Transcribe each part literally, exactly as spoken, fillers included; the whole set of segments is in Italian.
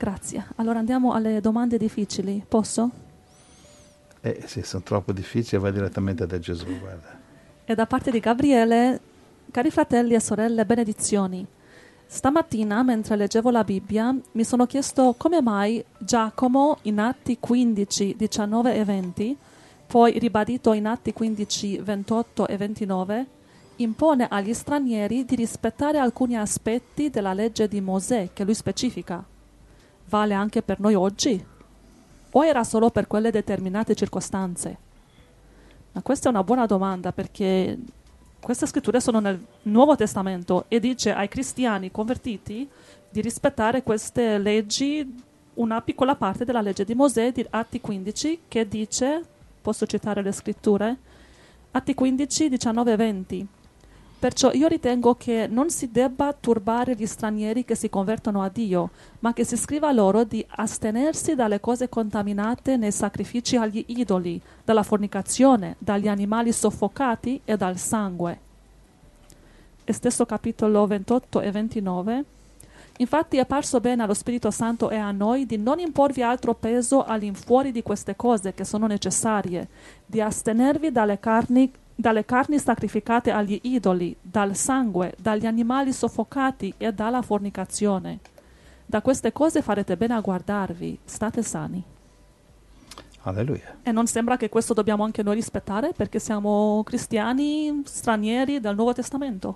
Grazie. Allora andiamo alle domande difficili. Posso? Eh sì, sono troppo difficili, vai direttamente da Gesù, guarda. E da parte di Gabriele, cari fratelli e sorelle, benedizioni. Stamattina, mentre leggevo la Bibbia, mi sono chiesto come mai Giacomo in Atti quindici, diciannove e venti, poi ribadito in Atti quindici, ventotto e ventinove, impone agli stranieri di rispettare alcuni aspetti della legge di Mosè che lui specifica. Vale anche per noi oggi? O era solo per quelle determinate circostanze? Ma questa è una buona domanda, perché queste scritture sono nel Nuovo Testamento e dice ai cristiani convertiti di rispettare queste leggi, una piccola parte della legge di Mosè di Atti quindici, che dice, posso citare le scritture? Atti quindici, diciannove e venti. Perciò io ritengo che non si debba turbare gli stranieri che si convertono a Dio, ma che si scriva loro di astenersi dalle cose contaminate nei sacrifici agli idoli, dalla fornicazione, dagli animali soffocati e dal sangue. E stesso capitolo ventotto e ventinove. Infatti è parso bene allo Spirito Santo e a noi di non imporvi altro peso all'infuori di queste cose che sono necessarie, di astenervi dalle carni dalle carni sacrificate agli idoli, dal sangue, dagli animali soffocati e dalla fornicazione. Da queste cose farete bene a guardarvi, state sani. Alleluia. E non sembra che questo dobbiamo anche noi rispettare, perché siamo cristiani stranieri del Nuovo Testamento?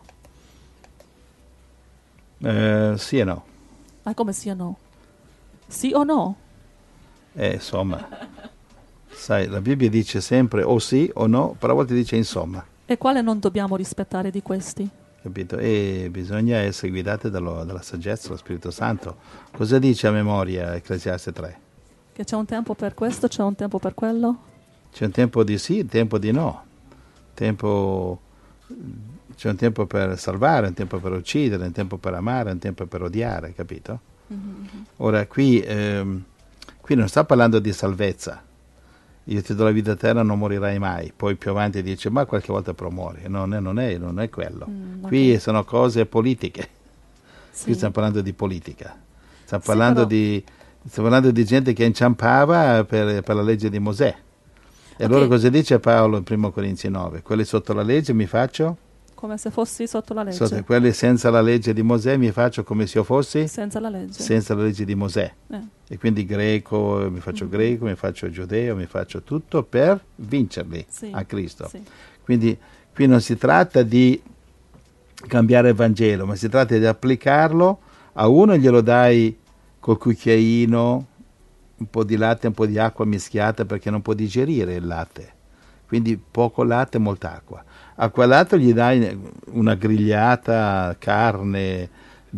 Eh, sì e no. Ma come sì o no? Sì o no? Eh, insomma... Sai, la Bibbia dice sempre o sì o no, però a volte dice insomma. E quale non dobbiamo rispettare di questi? Capito? E bisogna essere guidati dallo, dalla saggezza dello Spirito Santo. Cosa dice a memoria Ecclesiaste tre? Che c'è un tempo per questo, c'è un tempo per quello? C'è un tempo di sì, un tempo di no. Tempo, c'è un tempo per salvare, un tempo per uccidere, un tempo per amare, un tempo per odiare, capito? Mm-hmm. Ora, qui, ehm, qui non sta parlando di salvezza. Io ti do la vita eterna, non morirai mai. Poi più avanti dice, ma qualche volta però muori. Non è, non è, non è quello. Mm, okay. Qui sono cose politiche. Sì. Qui stiamo parlando di politica. Stiamo parlando, sì, però... di, stiamo parlando di gente che inciampava per, per la legge di Mosè. E okay. Allora cosa dice Paolo in primo Corinzi nove? Quelli sotto la legge mi faccio? Come se fossi sotto la legge. Sotto, quelli senza la legge di Mosè mi faccio come se io fossi? Senza la legge. Senza la legge di Mosè. Eh. E quindi greco, mi faccio mm-hmm. greco, mi faccio giudeo, mi faccio tutto per vincerli, sì, a Cristo. Sì. Quindi qui non si tratta di cambiare il Vangelo, ma si tratta di applicarlo. A uno glielo dai col cucchiaino, un po' di latte, un po' di acqua mischiata perché non può digerire il latte. Quindi poco latte e molta acqua. A quell'altro gli dai una grigliata, carne,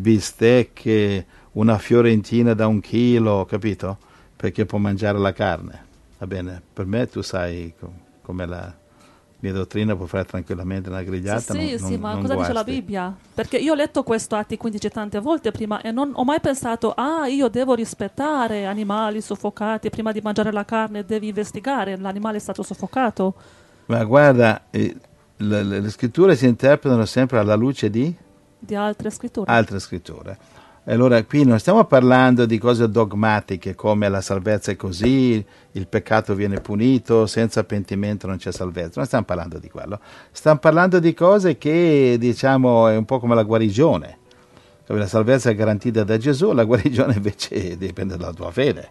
bistecche, una fiorentina da un chilo, capito? Perché può mangiare la carne. Va bene, per me tu sai com- come la mia dottrina, può fare tranquillamente una grigliata. Sì, non, sì, non, ma non cosa guasti. dice la Bibbia? Perché io ho letto questo Atti quindici tante volte prima e non ho mai pensato, ah, io devo rispettare animali soffocati, prima di mangiare la carne devi investigare, l'animale è stato soffocato. Ma guarda, eh, le, le, le scritture si interpretano sempre alla luce di? Di altre scritture. Altre scritture. Allora qui non stiamo parlando di cose dogmatiche come la salvezza è così, il peccato viene punito, senza pentimento non c'è salvezza, non stiamo parlando di quello. Stiamo parlando di cose che, diciamo, è un po' come la guarigione. La salvezza è garantita da Gesù, la guarigione invece dipende dalla tua fede.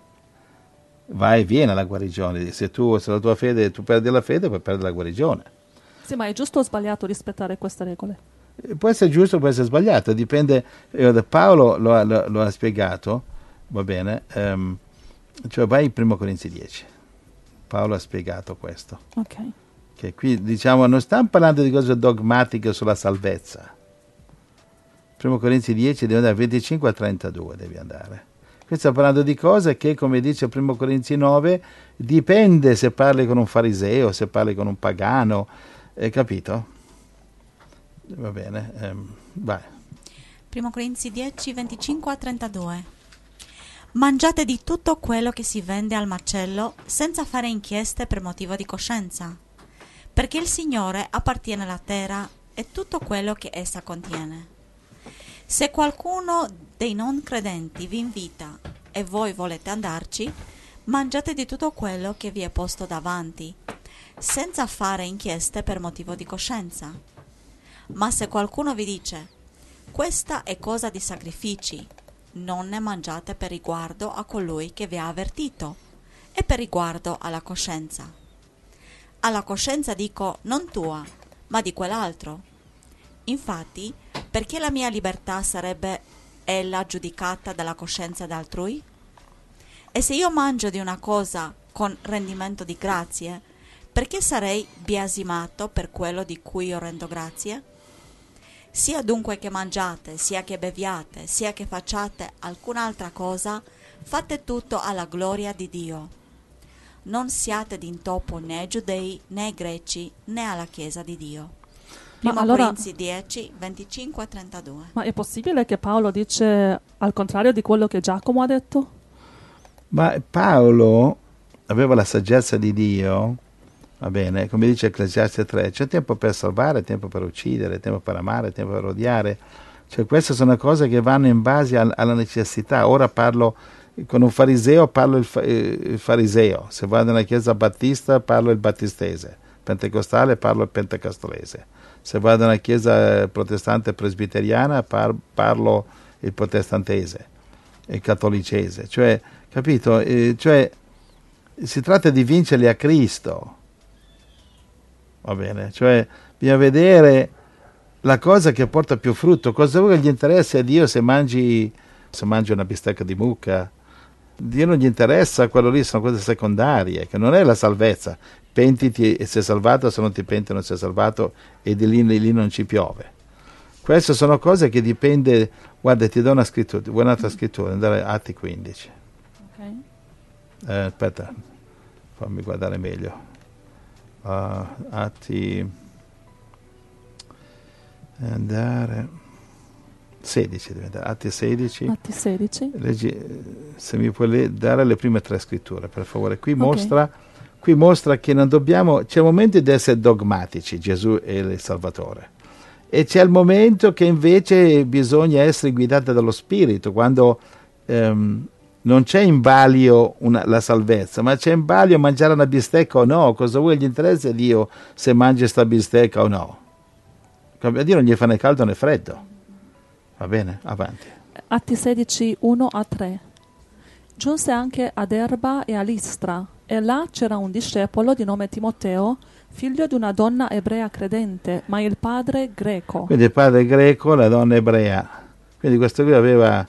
Va e viene la guarigione, se tu, se la tua fede, tu perdi la fede, puoi perdere la guarigione. Sì, ma è giusto o sbagliato rispettare queste regole? Può essere giusto, può essere sbagliato, dipende. Eh, Paolo lo, lo, lo ha spiegato, va bene, um, cioè vai in primo Corinzi dieci. Paolo ha spiegato questo. Ok. Che qui diciamo non stiamo parlando di cose dogmatiche sulla salvezza. primo Corinzi dieci devi andare venticinque a trentadue, devi andare. Qui stiamo parlando di cose che, come dice primo Corinzi nove, dipende se parli con un fariseo, se parli con un pagano, hai capito? Va bene, ehm, vai. primo Corinzi dieci, venticinque a trentadue. Mangiate di tutto quello che si vende al macello senza fare inchieste per motivo di coscienza, perché il Signore appartiene alla terra e tutto quello che essa contiene. Se qualcuno dei non credenti vi invita e voi volete andarci, mangiate di tutto quello che vi è posto davanti, senza fare inchieste per motivo di coscienza. Ma se qualcuno vi dice: questa è cosa di sacrifici, non ne mangiate per riguardo a colui che vi ha avvertito e per riguardo alla coscienza. Alla coscienza dico non tua, ma di quell'altro. Infatti, perché la mia libertà sarebbe ella giudicata dalla coscienza d'altrui? E se io mangio di una cosa con rendimento di grazie, perché sarei biasimato per quello di cui io rendo grazie? Sia dunque che mangiate, sia che beviate, sia che facciate alcun'altra cosa, fate tutto alla gloria di Dio. Non siate d'intoppo né ai giudei, né ai greci, né alla Chiesa di Dio. Primo allora, Corinzi dieci, venticinque a trentadue. Ma è possibile che Paolo dice al contrario di quello che Giacomo ha detto? Ma Paolo aveva la saggezza di Dio, va bene, come dice Ecclesiaste tre, c'è tempo per salvare, tempo per uccidere, tempo per amare, tempo per odiare. Cioè queste sono cose che vanno in base al, alla necessità. Ora parlo con un fariseo, parlo il, fa, il fariseo. Se vado nella chiesa battista, parlo il battistese. Pentecostale, parlo il pentecostalese. Se vado nella chiesa protestante presbiteriana, par, parlo il protestantese, il cattolicese. Cioè, capito? Eh, cioè, si tratta di vincerli a Cristo. Va bene? Cioè, bisogna vedere la cosa che porta più frutto. Cosa vuoi che gli interessi a Dio se mangi, se mangi una bistecca di mucca? Dio non gli interessa, quello lì sono cose secondarie, che non è la salvezza. Pentiti e sei salvato, se non ti penti non sei salvato, e di lì, lì non ci piove. Queste sono cose che dipende. Guarda, ti do una scrittura, vuoi un'altra scrittura? Andare a Atti quindici. Okay. Eh, aspetta, fammi guardare meglio. Uh, Atti, andare sedici, diventa Atti sedici. Atti sedici. Leggi, se mi puoi le, dare le prime tre scritture, per favore. Qui okay. mostra, qui mostra che non dobbiamo, c'è il momento di essere dogmatici, Gesù è il Salvatore, e c'è il momento che invece bisogna essere guidati dallo Spirito, quando um, non c'è in balio una, la salvezza, ma c'è in balio mangiare una bistecca o no. Cosa vuoi gli interessa a Dio se mangi sta bistecca o no? A Dio non gli fa né caldo né freddo. Va bene? Avanti. Atti sedici, uno a tre. Giunse anche ad Erba e a Listra, e là c'era un discepolo di nome Timoteo, figlio di una donna ebrea credente, ma il padre greco. Quindi il padre greco, la donna ebrea. Quindi questo qui aveva...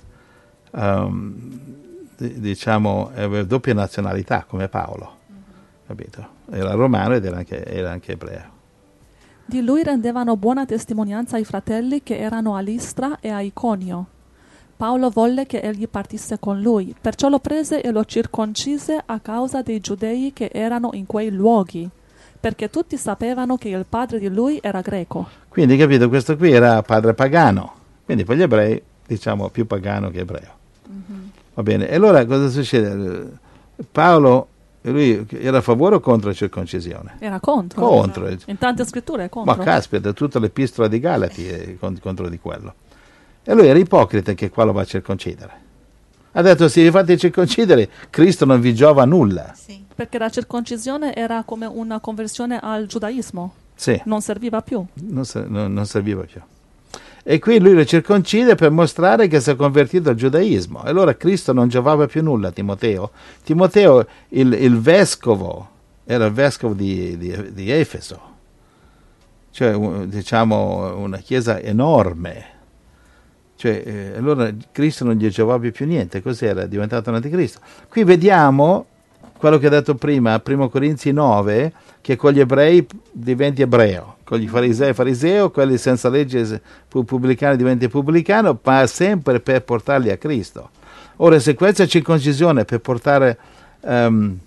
Um, diciamo, aveva doppia nazionalità come Paolo, mm-hmm. capito? Era romano ed era anche, era anche ebreo. Di lui rendevano buona testimonianza i fratelli che erano a Listra e a Iconio. Paolo volle che egli partisse con lui, perciò lo prese e lo circoncise a causa dei giudei che erano in quei luoghi, perché tutti sapevano che il padre di lui era greco. Quindi, capito, questo qui era padre pagano, quindi per gli ebrei, diciamo, più pagano che ebreo. Mm-hmm. Va bene, e allora cosa succede? Paolo, lui era a favore o contro la circoncisione? Era contro. Contro. In tante scritture è contro. Ma caspita, tutta l'epistola di Galati è contro di quello. E lui era ipocrita che qua lo va a circoncidere. Ha detto, se vi fate circoncidere, Cristo non vi giova nulla. Sì. Perché la circoncisione era come una conversione al giudaismo. Sì. Non serviva più. Non, non, non serviva più. E qui lui lo circoncide per mostrare che si è convertito al giudaismo. E allora Cristo non giovava più nulla a Timoteo. Timoteo, il, il vescovo, era il vescovo di, di, di Efeso. Cioè, un, diciamo, una chiesa enorme. Cioè, eh, allora Cristo non gli giovava più niente. Cos'era? È diventato un anticristo. Qui vediamo quello che ha detto prima, primo Corinzi nove, che con gli ebrei diventi ebreo, con gli farisei fariseo, quelli senza legge pubblicani diventi pubblicano, ma sempre per portarli a Cristo. Ora, se questa circoncisione è per portare, um,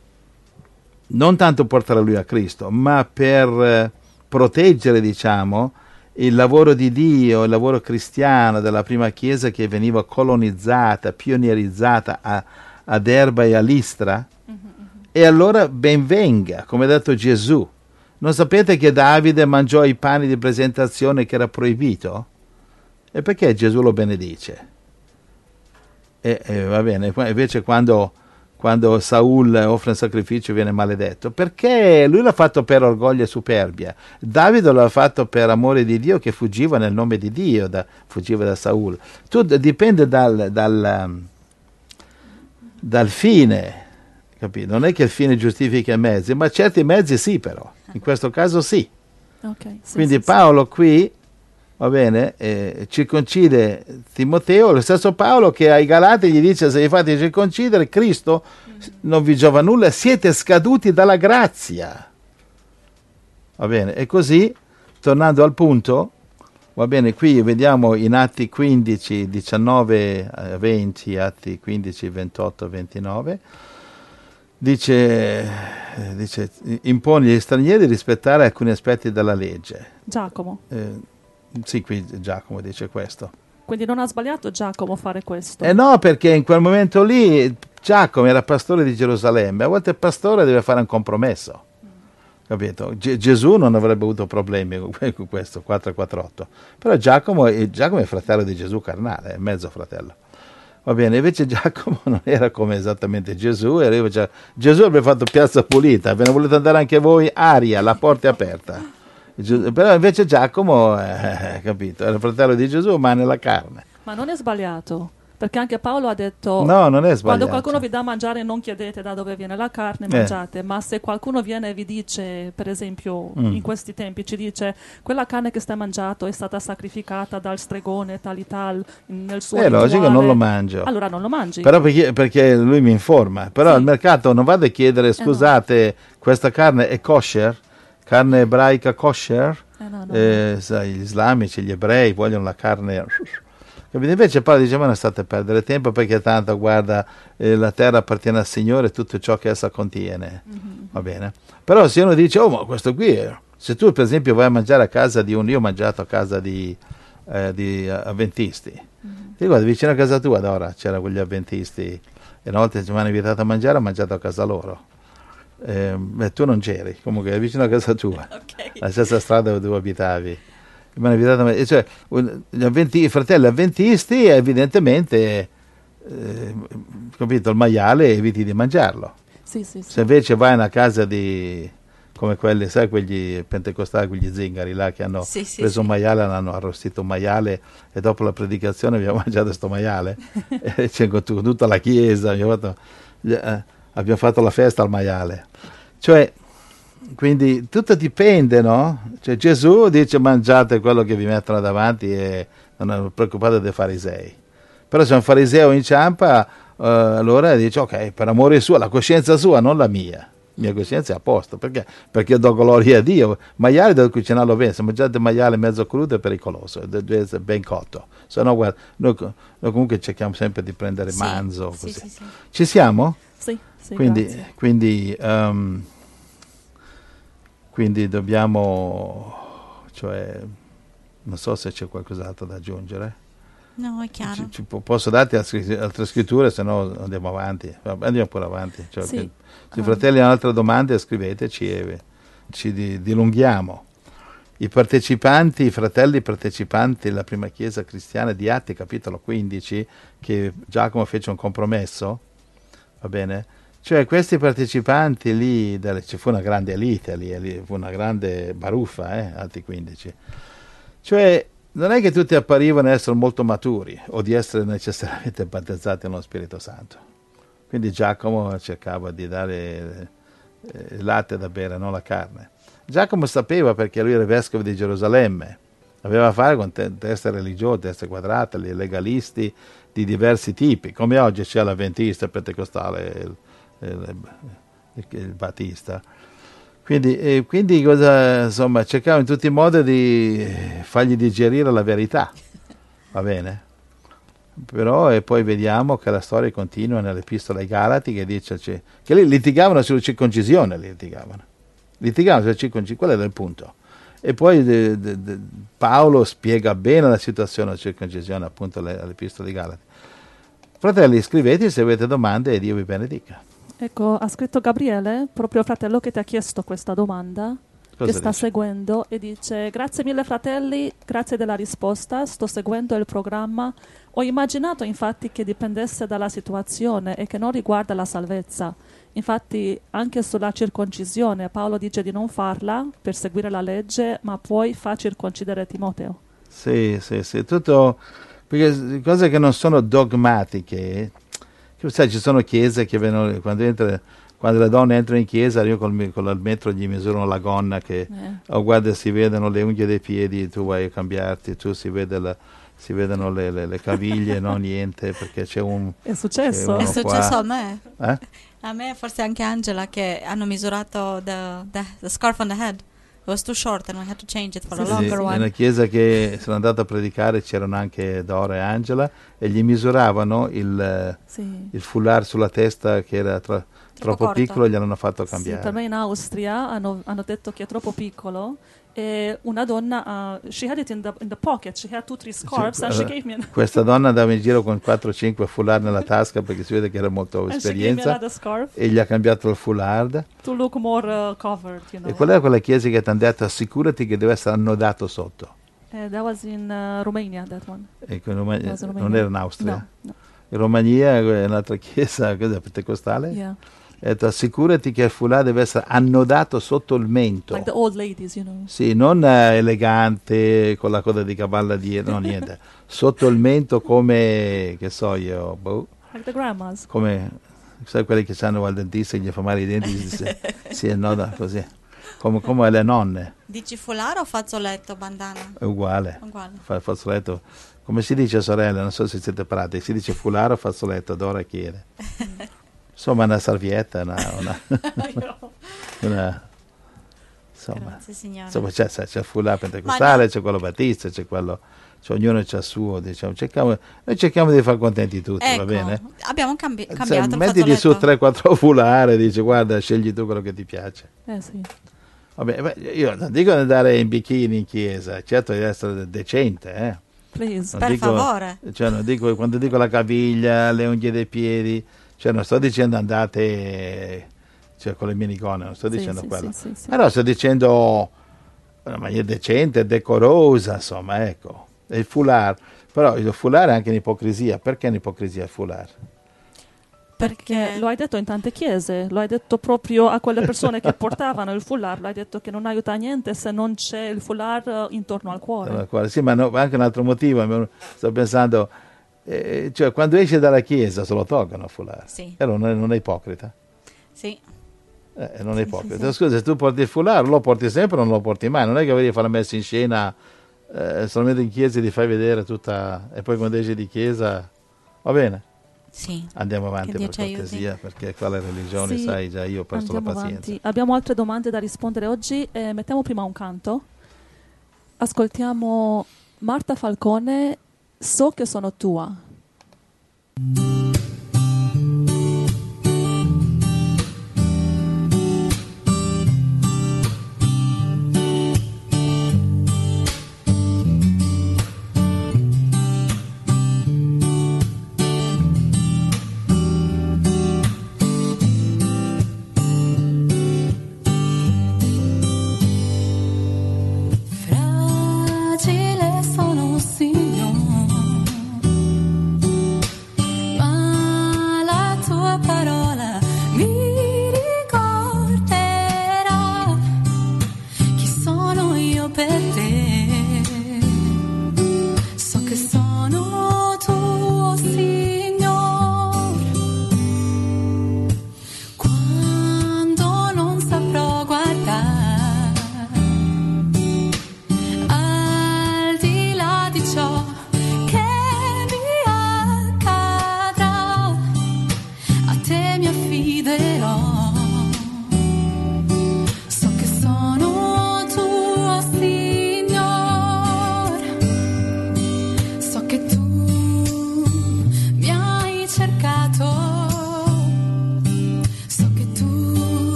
non tanto portare lui a Cristo, ma per uh, proteggere, diciamo, il lavoro di Dio, il lavoro cristiano della prima chiesa che veniva colonizzata, pionierizzata a, ad Erba e a Listra, e allora ben venga, come ha detto Gesù. Non sapete che Davide mangiò i pani di presentazione che era proibito? E perché Gesù lo benedice? e, e va bene, invece quando, quando Saul offre un sacrificio viene maledetto, perché lui l'ha fatto per orgoglio e superbia. Davide l'ha fatto per amore di Dio, che fuggiva nel nome di Dio, da, fuggiva da Saul. Tutto dipende dal, dal, dal fine, capito? Non è che il fine giustifica i mezzi, ma certi mezzi sì, però in questo caso sì. Okay, sì quindi sì, Paolo sì. qui va bene, eh, circoncide Timoteo, lo stesso Paolo che ai Galati gli dice: se vi fate circoncidere, Cristo mm-hmm. non vi giova nulla, siete scaduti dalla grazia. Va bene, e così, tornando al punto, va bene, qui vediamo in Atti quindici, diciannove, venti, Atti quindici, ventotto, ventinove, dice, dice impone agli stranieri di rispettare alcuni aspetti della legge. Giacomo. Eh, Sì, qui Giacomo dice questo. Quindi non ha sbagliato Giacomo a fare questo? Eh no, perché in quel momento lì Giacomo era pastore di Gerusalemme. A volte il pastore deve fare un compromesso, mm. capito? G- Gesù non avrebbe avuto problemi con questo, quattro quarantotto. Però Giacomo, Giacomo è fratello di Gesù carnale, è mezzo fratello. Va bene, invece Giacomo non era come esattamente Gesù, era, cioè, Gesù avrebbe fatto piazza pulita, ve ne volete andare anche voi, aria, la porta è aperta. Però invece Giacomo, eh, capito, era il fratello di Gesù, ma nella carne. Ma non è sbagliato, perché anche Paolo ha detto: no, non è sbagliato. Quando qualcuno vi dà a mangiare non chiedete da dove viene la carne, mangiate. Eh. Ma se qualcuno viene e vi dice, per esempio, mm. in questi tempi ci dice: quella carne che stai mangiando è stata sacrificata dal stregone tal e tal nel suo è rituale. logico, non lo mangio. Allora non lo mangi. Però perché, perché lui mi informa. Però sì. al mercato non vado a chiedere: scusate, eh no. questa carne è kosher? Carne ebraica kosher, eh no, no, eh, no. sai, gli islamici, gli ebrei vogliono la carne. Invece Paolo dice: ma non state a perdere tempo, perché tanto guarda, eh, la terra appartiene al Signore, tutto ciò che essa contiene. Mm-hmm. Va bene. Però se uno dice: oh, ma questo qui è... se tu per esempio vai a mangiare a casa di un, io ho mangiato a casa di, eh, di avventisti, mm-hmm. ti guarda, vicino a casa tua ad ora c'erano quegli avventisti, e una volta ci mi hanno invitato a mangiare, ho mangiato a casa loro. Eh, beh, tu non c'eri, comunque è vicino a casa tua, okay. la stessa strada dove tu abitavi. Mi hanno invitato a, cioè, gli avventi, i fratelli avventisti, evidentemente, eh, capito, il maiale eviti di mangiarlo. Sì, sì, sì. Se invece vai in una casa di, come quelli, sai, quegli pentecostali, quegli zingari là che hanno sì, sì, preso sì. un maiale, hanno arrostito un maiale, e dopo la predicazione abbiamo mangiato sto maiale, e c'è con tutta la chiesa, abbiamo fatto, eh, abbiamo fatto la festa al maiale. Cioè, quindi tutto dipende, no? Cioè, Gesù dice: mangiate quello che vi mettono davanti e non è preoccupato dei farisei. Però se un fariseo inciampa, uh, allora dice: ok, per amore suo, la coscienza sua, non la mia. La mia coscienza è a posto, perché? Perché do gloria a Dio. Maiale devo cucinarlo bene, se mangiate maiale mezzo crudo è pericoloso, deve essere ben cotto. Se no, guarda, noi, noi comunque cerchiamo sempre di prendere sì, manzo, così. Sì, sì, sì. Ci siamo? Sì, sì, quindi, grazie. quindi um, Quindi dobbiamo, cioè, non so se c'è qualcos'altro da aggiungere. No, è chiaro. Ci, ci, posso darti altre scritture, se no andiamo avanti. Andiamo pure avanti. Cioè, sì. Se i fratelli hanno altre domande, scriveteci e ci dilunghiamo. I partecipanti, i fratelli partecipanti alla prima chiesa cristiana di Atti, capitolo quindici, che Giacomo fece un compromesso, va bene? Cioè questi partecipanti lì, ci fu una grande elite lì, lì fu una grande baruffa, eh, Atti quindici. Cioè non è che tutti apparivano essere molto maturi o di essere necessariamente battezzati nello Spirito Santo. Quindi Giacomo cercava di dare eh, il latte da bere, non la carne. Giacomo sapeva, perché lui era vescovo di Gerusalemme, aveva a fare con te- teste religiose, teste quadrate, legalisti di diversi tipi, come oggi c'è l'avventista, il pentecostale, il, il, il, il battista. Quindi, eh, quindi cosa, insomma, cercava in tutti i modi di fargli digerire la verità, va bene? Però e poi vediamo che la storia continua nell'Epistola ai Galati, che dice cioè, che lì litigavano sulla circoncisione, litigavano, litigavano sulla circoncisione, quello era il punto. E poi de, de, de, Paolo spiega bene la situazione della circoncisione, appunto, all'Epistola ai Galati. Fratelli, scrivete se avete domande e Dio vi benedica. Ecco, ha scritto Gabriele, proprio il fratello che ti ha chiesto questa domanda. che sta dice? seguendo e dice: grazie mille fratelli, grazie della risposta, sto seguendo il programma. Ho immaginato infatti che dipendesse dalla situazione e che non riguarda la salvezza. Infatti anche sulla circoncisione Paolo dice di non farla per seguire la legge, ma poi fa circoncidere Timoteo. Sì, sì, sì, tutto, perché cose che non sono dogmatiche. Sai, ci sono chiese che vengono, quando, entra, quando le donne entrano in chiesa, io col, con il metro gli misuro la gonna che, eh. oh guarda, si vedono le unghie dei piedi, tu vai a cambiarti, tu si vede la, si vedono le, le, le caviglie, no niente, perché c'è un... È successo? È successo qua. a me. Eh? A me, forse anche Angela, che hanno misurato the, the, the scarf on the head. It was too short and we had to change it for sì, a longer sì, one. Nella chiesa che sono andato a predicare c'erano anche Dora e Angela e gli misuravano il, sì. il foulard sulla testa che era tra, troppo, troppo piccolo e gliel'hanno fatto cambiare. Sì, per me in Austria hanno, hanno detto che è troppo piccolo e una donna, uh, she had it in the, in the pocket, she had two, three scarves, sì, and she gave me an questa donna andava in giro con quattro cinque foulard nella tasca perché si vede che era molto esperienza e gli ha cambiato il foulard to look more uh, covered, you know. E qual era quella chiesa che ti hanno detto assicurati che deve essere annodato sotto? Uh, that was in uh, Romania, that one. Ecco, in Romania, in non era in Austria? No, no. In Romania è un'altra chiesa pentecostale? Yeah. E detto, assicurati che il foulard deve essere annodato sotto il mento. Like the old ladies, you know. Sì, non eh, elegante con la coda di cavallo dietro, no niente. Sotto il mento come, che so io, boh. Like the grandmas. Come, sai quelli che hanno al dentista e gli fa male i denti, si, si annoda così. Come, come le nonne. Dici foulard o fazzoletto, bandana? È uguale. Uguale. Fa, fazzoletto. Come si dice, sorella, non so se siete pratici, si dice foulard o fazzoletto, Dora chiede. Insomma, una salvietta, una, una, una insomma, grazie, signora. Insomma c'è, c'è il foulard pentecostale, no. C'è quello battista, c'è quello, cioè, ognuno c'ha il suo, diciamo, cerchiamo, noi cerchiamo di far contenti tutti, ecco, va bene? Abbiamo cambi- cambiato cioè, il metti fazzoletto. di su tre quattro foulard e dici guarda, scegli tu quello che ti piace. Eh sì. Vabbè, beh, io non dico di andare in bikini in chiesa, certo di essere decente, eh. Please. Per dico, favore. Cioè, non dico, quando dico la caviglia, le unghie dei piedi, cioè non sto dicendo andate cioè, con le minigone, non sto sì, dicendo sì, quello. sì, sì, sì. Però sto dicendo una maniera decente, decorosa, insomma, ecco. E il foulard, però il foulard è anche un'ipocrisia. Perché un'ipocrisia il foulard? Perché lo hai detto in tante chiese, lo hai detto proprio a quelle persone che portavano il foulard, lo hai detto che non aiuta a niente se non c'è il foulard intorno al cuore. Sì, ma no, anche un altro motivo, sto pensando, eh, cioè quando esce dalla chiesa se lo tolgono il foulard, sì. E non è, non è ipocrita? Sì. Eh, non è sì, ipocrita. Sì, sì. Scusa, se tu porti il foulard, lo porti sempre o non lo porti mai? Non è che devi fare la messa in scena eh, solamente in chiesa e ti fai vedere tutta, e poi quando esci di chiesa, va bene? Sì. Andiamo avanti per cortesia, aiuti. Perché qua le religioni, sì, sai, già io ho perso la pazienza. Avanti. Abbiamo altre domande da rispondere oggi, eh, mettiamo prima un canto. Ascoltiamo Marta Falcone, So che sono tua.